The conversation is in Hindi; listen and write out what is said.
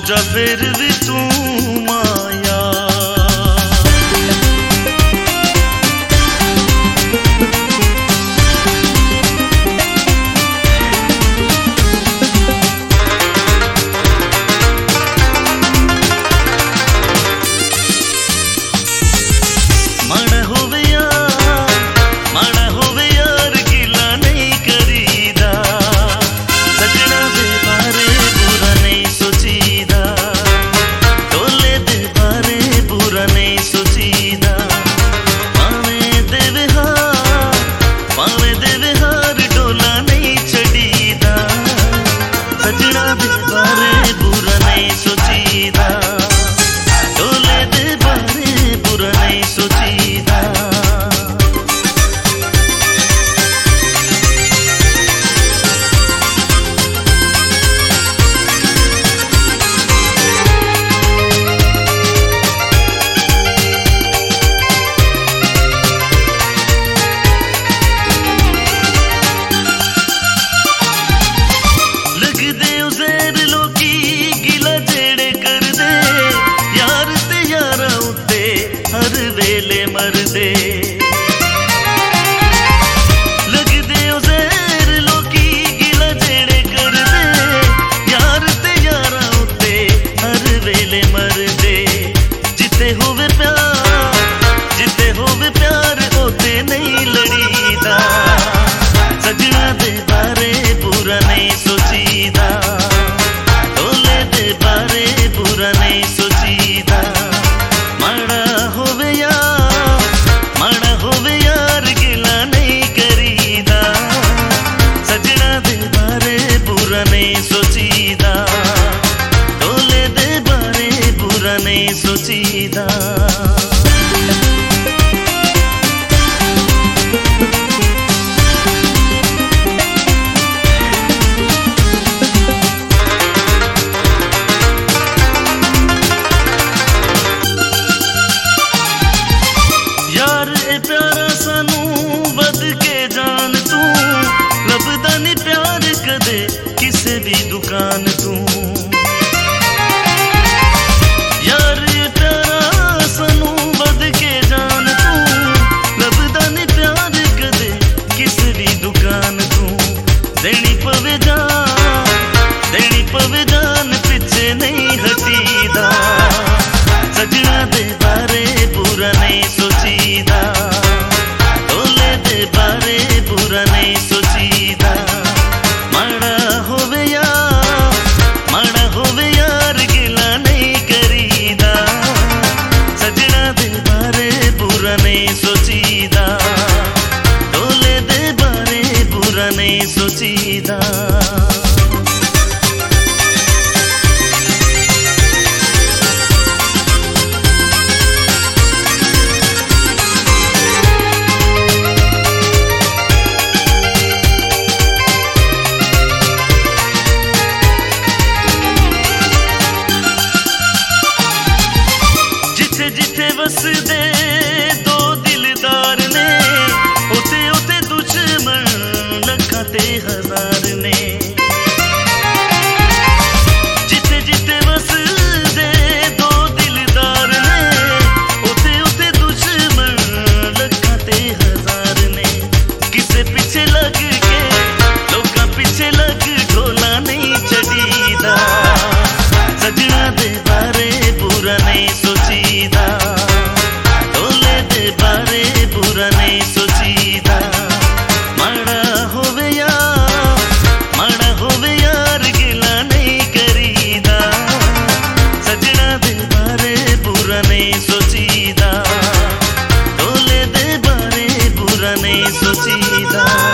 जा फिर भी तू माया। सोचीदा यार ए प्यारा सानू बद के जान तू लभदा नी प्यार कदे किसे भी दुकान तू। देनी पवे जान पिछे नहीं हटीदा सजना दे बारे बुरा नहीं सोचीदा तोले दे बारे बुरा नहीं सोचीदा माड़ा होवे यार गिला नहीं करीदा सजना दे बारे बुरा नहीं सोचीदा तोले दे बारे बुरा नहीं सोचीदा। जिथे वसदे दो दिलदार ने उते उते दुश्मन लखां ते हजार ने। जिथे जिथे वसदे दो दिलदार ने उते उते दुश्मन लखां ते हजार ने। किसे पीछे लग के लोकां पीछे लग ढोला नहीं चढ़ीदा सजना दे बारे बुरा नहीं सोचीदा तोले दे बारे बुरा नहीं सोचीदा माड़ा होवे यार गिला नहीं करीदा सजना दे बारे बुरा नहीं सोचीदा तोले दे बारे बुरा नहीं सोचीदा।